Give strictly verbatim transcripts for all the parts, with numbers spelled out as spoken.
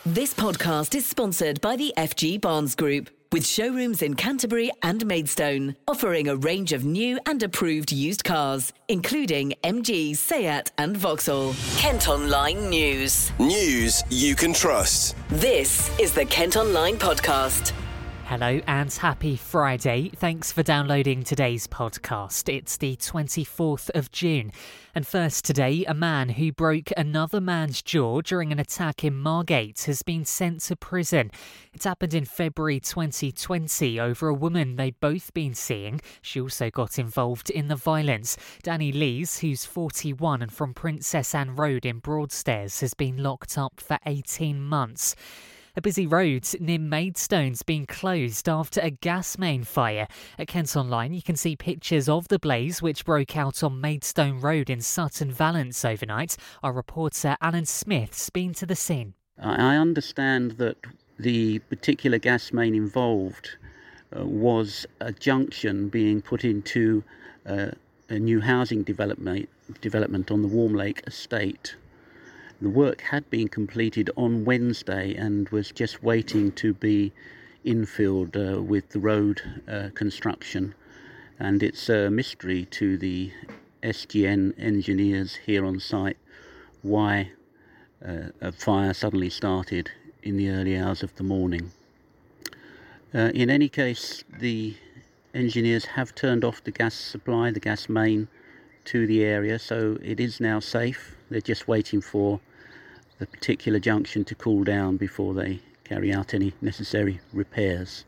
This podcast is sponsored by the F G Barnes Group, with showrooms in Canterbury and Maidstone, offering a range of new and approved used cars, including M G, Seat and Vauxhall. Kent Online News. News you can trust. This is the Kent Online Podcast. Hello and happy Friday. Thanks for downloading today's podcast. It's the twenty-fourth of June. And first today, a man who broke another man's jaw during an attack in Margate has been sent to prison. It happened in February twenty twenty over a woman they'd both been seeing. She also got involved in the violence. Danny Lees, who's forty-one and from Princess Anne Road in Broadstairs, has been locked up for eighteen months. A busy road near Maidstone's been closed after a gas main fire. At Kent Online, you can see pictures of the blaze which broke out on Maidstone Road in Sutton Valence overnight. Our reporter Alan Smith's been to the scene. I understand that the particular gas main involved uh, was a junction being put into uh, a new housing development, development on the Warm Lake estate. The work had been completed on Wednesday and was just waiting to be infilled uh, with the road uh, construction. And it's a mystery to the S G N engineers here on site why uh, a fire suddenly started in the early hours of the morning. Uh, in any case, the engineers have turned off the gas supply, the gas main, to the area, so it is now safe. They're just waiting for the particular junction to cool down before they carry out any necessary repairs.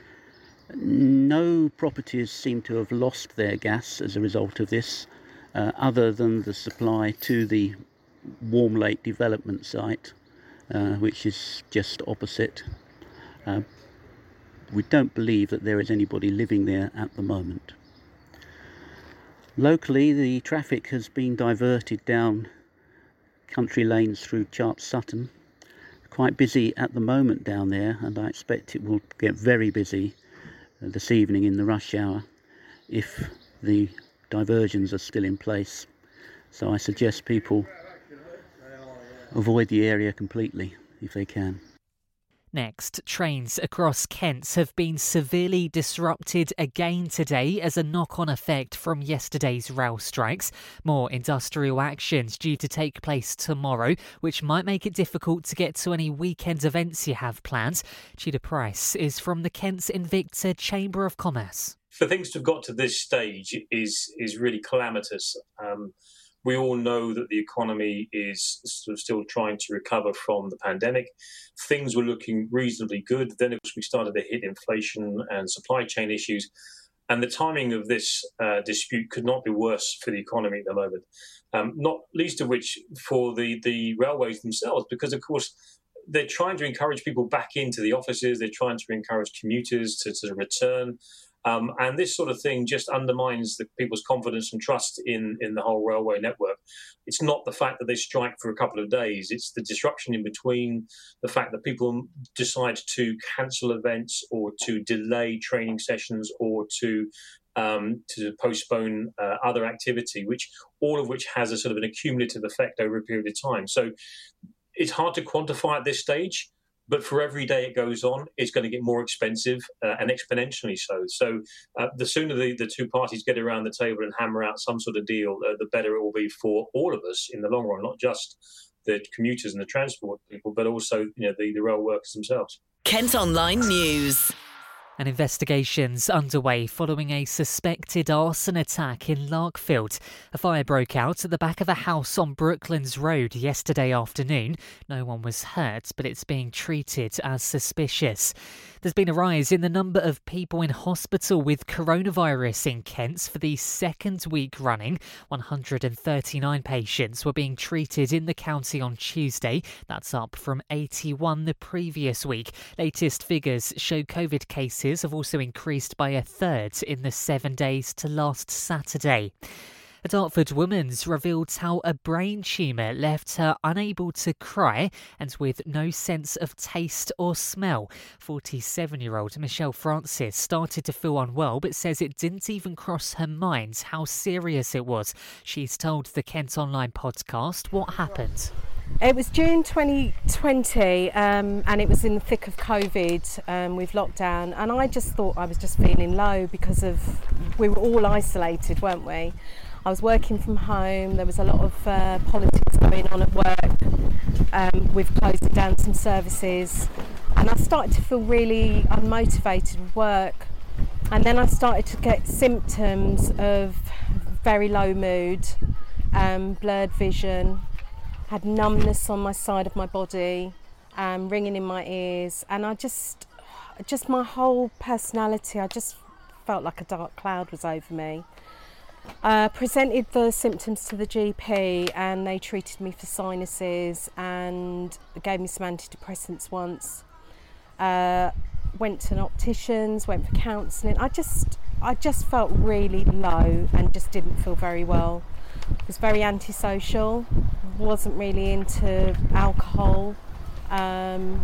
No properties seem to have lost their gas as a result of this, uh, other than the supply to the Warm Lake development site, uh, which is just opposite. Uh, we don't believe that there is anybody living there at the moment. Locally, the traffic has been diverted down country lanes through Charp Sutton. Quite busy at the moment down there, and I expect it will get very busy uh, this evening in the rush hour if the diversions are still in place. So I suggest people avoid the area completely if they can. Next, trains across Kent have been severely disrupted again today as a knock-on effect from yesterday's rail strikes. More industrial actions due to take place tomorrow, which might make it difficult to get to any weekend events you have planned. Tudor Price is from the Kent Invicta Chamber of Commerce. For things to have got to this stage is is really calamitous. Um, We all know that the economy is sort of still trying to recover from the pandemic. Things were looking reasonably good. Then of course, we started to hit inflation and supply chain issues. And the timing of this uh, dispute could not be worse for the economy at the moment, um, not least of which for the, the railways themselves, because, of course, they're trying to encourage people back into the offices. They're trying to encourage commuters to, to return. Um, and this sort of thing just undermines the people's confidence and trust in, in the whole railway network. It's not the fact that they strike for a couple of days. It's the disruption in between, the fact that people decide to cancel events or to delay training sessions or to um, to postpone uh, other activity, which all of which has a sort of an accumulative effect over a period of time. So it's hard to quantify at this stage. But for every day it goes on, it's going to get more expensive uh, and exponentially so. So uh, the sooner the, the two parties get around the table and hammer out some sort of deal, uh, the better it will be for all of us in the long run, not just the commuters and the transport people, but also you know the, the rail workers themselves. Kent Online News. An investigation's underway following a suspected arson attack in Larkfield. A fire broke out at the back of a house on Brooklands Road yesterday afternoon. No one was hurt, but it's being treated as suspicious. There's been a rise in the number of people in hospital with coronavirus in Kent for the second week running. one hundred thirty-nine patients were being treated in the county on Tuesday. That's up from eighty-one the previous week. Latest figures show COVID cases have also increased by a third in the seven days to last Saturday. A Dartford woman's revealed how a brain tumour left her unable to cry and with no sense of taste or smell. forty-seven-year-old Michelle Francis started to feel unwell but says it didn't even cross her mind how serious it was. She's told the Kent Online podcast what happened. It was June twenty twenty, um, and it was in the thick of COVID um, with lockdown, and I just thought I was just feeling low because of we were all isolated, weren't we? I was working from home. There was a lot of uh, politics going on at work um, with closing down some services, and I started to feel really unmotivated with work. And then I started to get symptoms of very low mood, um, blurred vision, had numbness on my side of my body, um, ringing in my ears, and I just, just my whole personality, I just felt like a dark cloud was over me. Uh, presented the symptoms to the G P and they treated me for sinuses and gave me some antidepressants once. Uh, went to an optician's, went for counselling. I just, I just felt really low and just didn't feel very well. Was very antisocial, wasn't really into alcohol, um,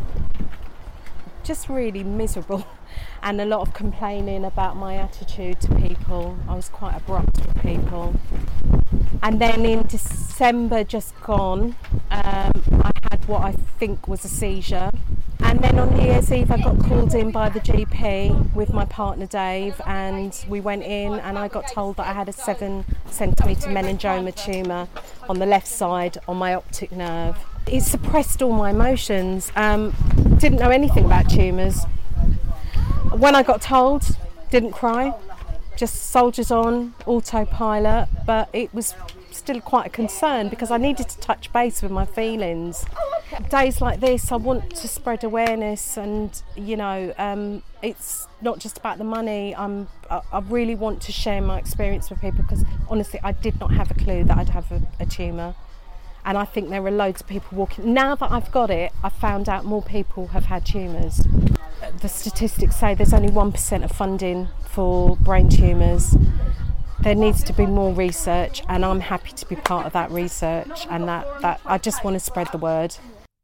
just really miserable, and a lot of complaining about my attitude to people. I was quite abrupt with people. And then in December just gone, um, I had what I think was a seizure. And then on New Year's Eve I got called in by the G P with my partner Dave, and we went in and I got told that I had a seven centimetre meningioma tumour on the left side on my optic nerve. It suppressed all my emotions, um, didn't know anything about tumours. When I got told, didn't cry, just soldiers on, autopilot, but it was still quite a concern because I needed to touch base with my feelings. Days like this, I want to spread awareness, and you know, um, it's not just about the money. I'm, I, I really want to share my experience with people because honestly, I did not have a clue that I'd have a, a tumour, and I think there are loads of people walking. Now that I've got it, I've found out more people have had tumours. The statistics say there's only one percent of funding for brain tumours. There needs to be more research, and I'm happy to be part of that research, and that, that I just want to spread the word.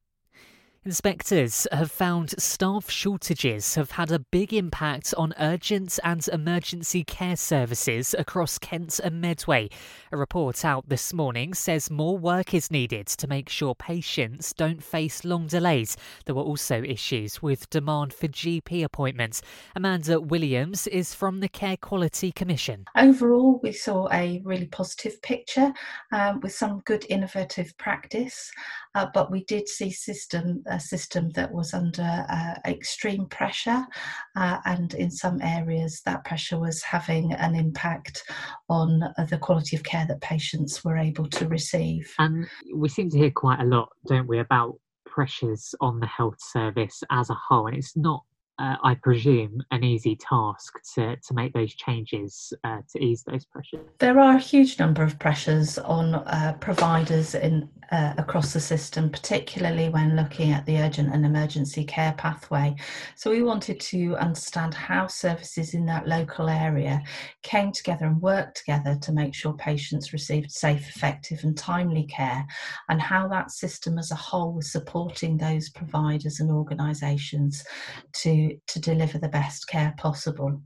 Inspectors have found staff shortages have had a big impact on urgent and emergency care services across Kent and Medway. A report out this morning says more work is needed to make sure patients don't face long delays. There were also issues with demand for G P appointments. Amanda Williams is from the Care Quality Commission. Overall, we saw a really positive picture um, with some good innovative practice, uh, but we did see system a system that was under uh, extreme pressure, uh, and in some areas that pressure was having an impact on uh, the quality of care that patients were able to receive. And we seem to hear quite a lot, don't we, about pressures on the health service as a whole, and it's not Uh, I presume, an easy task to, to make those changes uh, to ease those pressures. There are a huge number of pressures on uh, providers in uh, across the system, particularly when looking at the urgent and emergency care pathway. So we wanted to understand how services in that local area came together and worked together to make sure patients received safe, effective and timely care, and how that system as a whole was supporting those providers and organisations to to deliver the best care possible.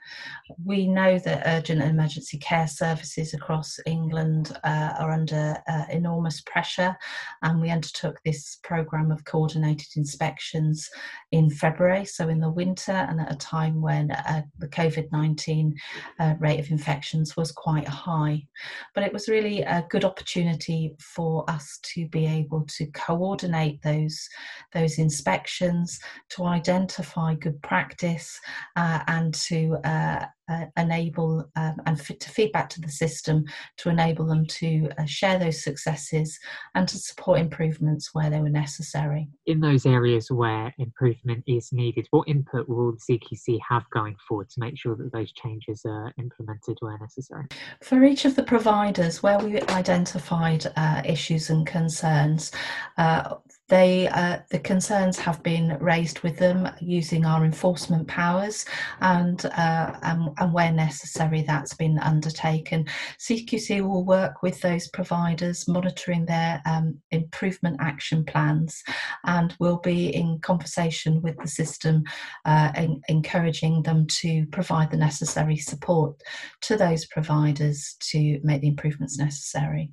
We know that urgent and emergency care services across England uh, are under uh, enormous pressure, and we undertook this programme of coordinated inspections in February, so in the winter, and at a time when uh, the COVID nineteen uh, rate of infections was quite high. But it was really a good opportunity for us to be able to coordinate those, those inspections, to identify good practice uh, and to uh, Uh, enable um, and fit to feedback to the system to enable them to uh, share those successes and to support improvements where they were necessary. In those areas where improvement is needed, what input will the C Q C have going forward to make sure that those changes are implemented where necessary? For each of the providers where we identified uh, issues and concerns, uh, they uh, the concerns have been raised with them using our enforcement powers, and, uh, and and where necessary that's been undertaken. C Q C will work with those providers, monitoring their um, improvement action plans, and will be in conversation with the system, uh, en- encouraging them to provide the necessary support to those providers to make the improvements necessary.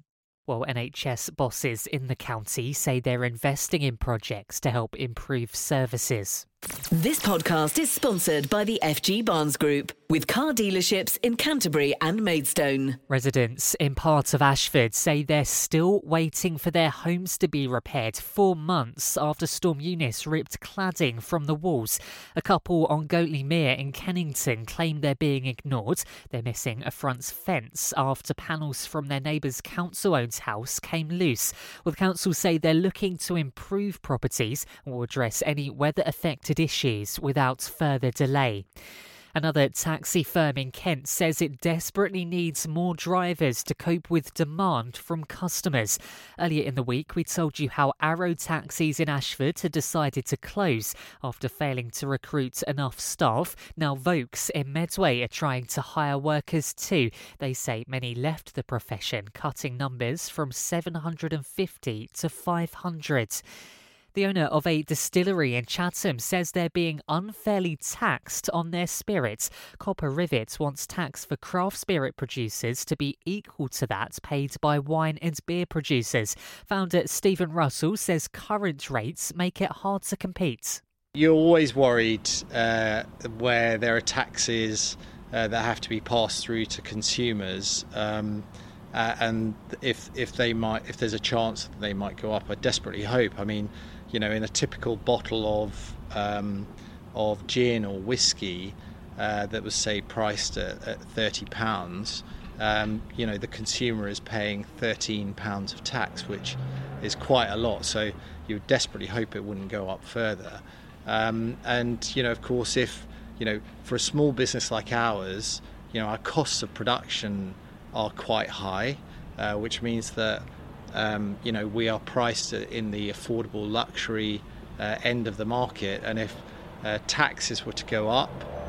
Well, N H S bosses in the county say they're investing in projects to help improve services. This podcast is sponsored by the F G Barnes Group, with car dealerships in Canterbury and Maidstone. Residents in part of Ashford say they're still waiting for their homes to be repaired four months after Storm Eunice ripped cladding from the walls. A couple on Goatley Mere in Kennington claim they're being ignored. They're missing a front fence after panels from their neighbour's council-owned house came loose. Well, the council say they're looking to improve properties and will address any weather-affected issues without further delay. Another taxi firm in Kent says it desperately needs more drivers to cope with demand from customers. Earlier in the week, we told you how Arrow Taxis in Ashford had decided to close after failing to recruit enough staff. Now Vokes in Medway are trying to hire workers too. They say many left the profession, cutting numbers from seven hundred fifty to five hundred. The owner of a distillery in Chatham says they're being unfairly taxed on their spirits. Copper Rivet wants tax for craft spirit producers to be equal to that paid by wine and beer producers. Founder Stephen Russell says current rates make it hard to compete. You're always worried uh, where there are taxes uh, that have to be passed through to consumers. Um, uh, and if if they might, if there's a chance that they might go up, I desperately hope. I mean, you know, in a typical bottle of um, of gin or whiskey uh, that was, say, priced at, at thirty pounds, um, you know, the consumer is paying thirteen pounds of tax, which is quite a lot. So you would desperately hope it wouldn't go up further. Um, and, you know, of course, if, you know, for a small business like ours, you know, our costs of production are quite high, uh, which means that Um, you know, we are priced in the affordable luxury uh, end of the market, and if uh, taxes were to go up,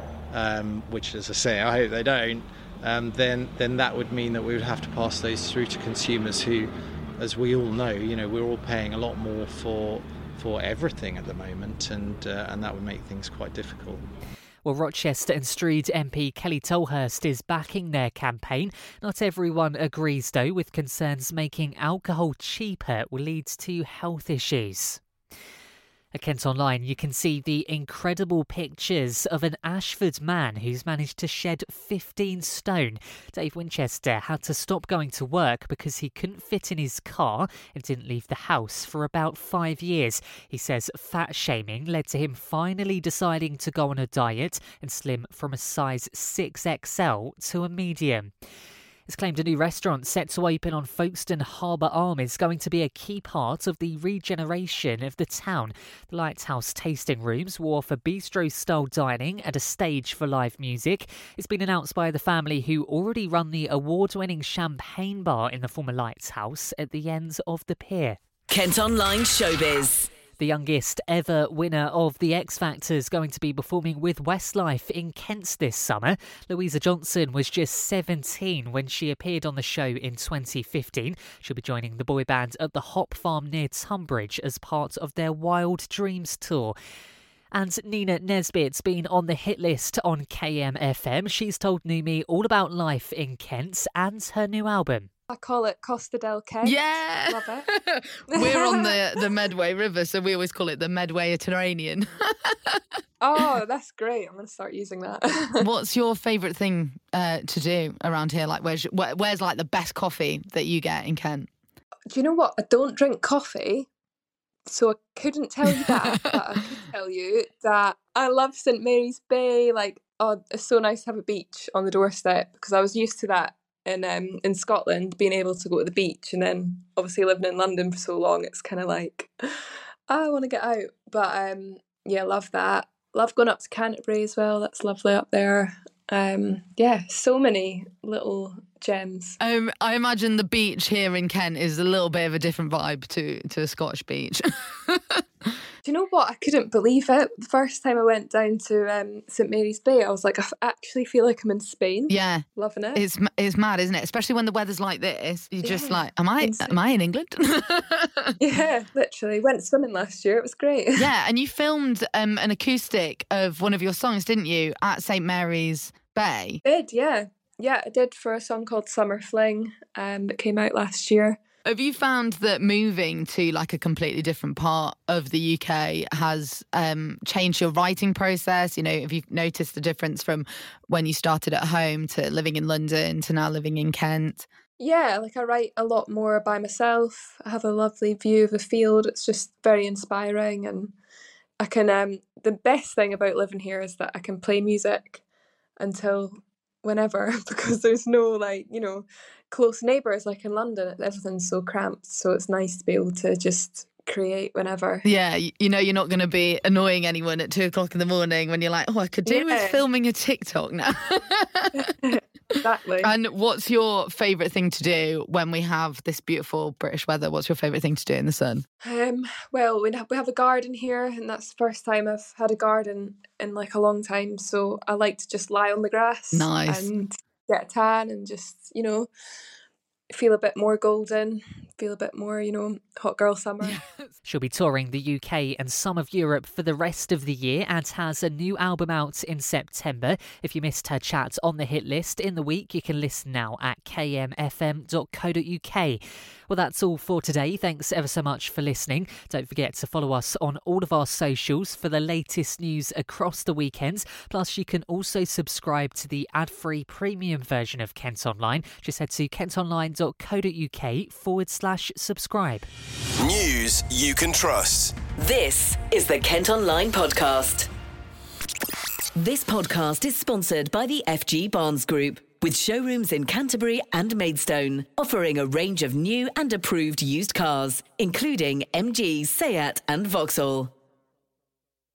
um, which, as I say, I hope they don't, um, then then that would mean that we would have to pass those through to consumers who, as we all know, you know, we're all paying a lot more for for everything at the moment, and uh, and that would make things quite difficult. Well, Rochester and Strood M P Kelly Tolhurst is backing their campaign. Not everyone agrees, though, with concerns making alcohol cheaper will lead to health issues. At Kent Online, you can see the incredible pictures of an Ashford man who's managed to shed fifteen stone. Dave Winchester had to stop going to work because he couldn't fit in his car and didn't leave the house for about five years. He says fat shaming led to him finally deciding to go on a diet and slim from a size six X L to a medium. It's claimed a new restaurant set to open on Folkestone Harbour Arm is going to be a key part of the regeneration of the town. The Lighthouse tasting rooms will offer bistro-style dining and a stage for live music. It's been announced by the family who already run the award-winning champagne bar in the former Lighthouse at the end of the pier. Kent Online Showbiz. The youngest ever winner of the X Factor is going to be performing with Westlife in Kent this summer. Louisa Johnson was just seventeen when she appeared on the show in twenty fifteen. She'll be joining the boy band at the Hop Farm near Tunbridge as part of their Wild Dreams tour. And Nina Nesbitt's been on the hit list on K M F M. She's told New Me all about life in Kent and her new album. I call it Costa del Key. Yeah. Love it. We're on the, the Medway River, so we always call it the Medwayterranean. Oh, that's great. I'm going to start using that. What's your favourite thing uh, to do around here? Like, where's, where, where's like the best coffee that you get in Kent? Do you know what? I don't drink coffee, so I couldn't tell you that, but I could tell you that I love Saint Mary's Bay. Like, oh, it's so nice to have a beach on the doorstep, because I was used to that in um in Scotland, being able to go to the beach, and then obviously living in London for so long, it's kind of like, oh, I want to get out. But um yeah, love that. Love going up to Canterbury as well. That's lovely up there. Um yeah, so many little gems. Um, I imagine the beach here in Kent is a little bit of a different vibe to to a Scottish beach. Do you know what? I couldn't believe it. The first time I went down to um, Saint Mary's Bay, I was like, I actually feel like I'm in Spain. Yeah, loving it. It's it's mad, isn't it? Especially when the weather's like this. You're yeah. just like, am I Insane. am I in England? Yeah, literally. Went swimming last year. It was great. Yeah, and you filmed um, an acoustic of one of your songs, didn't you, at Saint Mary's Bay? I did, yeah. Yeah, I did, for a song called Summer Fling um, that came out last year. Have you found that moving to like a completely different part of the U K has um, changed your writing process? You know, have you noticed the difference from when you started at home to living in London to now living in Kent? Yeah, like I write a lot more by myself. I have a lovely view of the field. It's just very inspiring, and I can. Um, the best thing about living here is that I can play music until whenever, because there's no like you know close neighbours like in London. Everything's so cramped, so it's nice to be able to just create whenever. Yeah, you know you're not going to be annoying anyone at two o'clock in the morning when you're like, oh, I could do Yeah. with filming a TikTok now. Exactly. And what's your favourite thing to do when we have this beautiful British weather? What's your favourite thing to do in the sun? Um, well, we have, we have a garden here, and that's the first time I've had a garden in like a long time. So I like to just lie on the grass, Nice. and get a tan, and just you know feel a bit more golden, feel a bit more you know hot girl summer. She'll be touring the U K and some of Europe for the rest of the year and has a new album out in September. If you missed her chat on the hit list in the week, you can listen now at k m f m dot co dot u k. Well, that's all for today. Thanks ever so much for listening. Don't forget to follow us on all of our socials for the latest news across the weekend. Plus, you can also subscribe to the ad-free premium version of Kent Online. Just head to kentonline.co.uk forward slash subscribe. News you can trust. This is the Kent Online Podcast. This podcast is sponsored by the F G Barnes Group, with showrooms in Canterbury and Maidstone, offering a range of new and approved used cars, including M G, Seat and Vauxhall.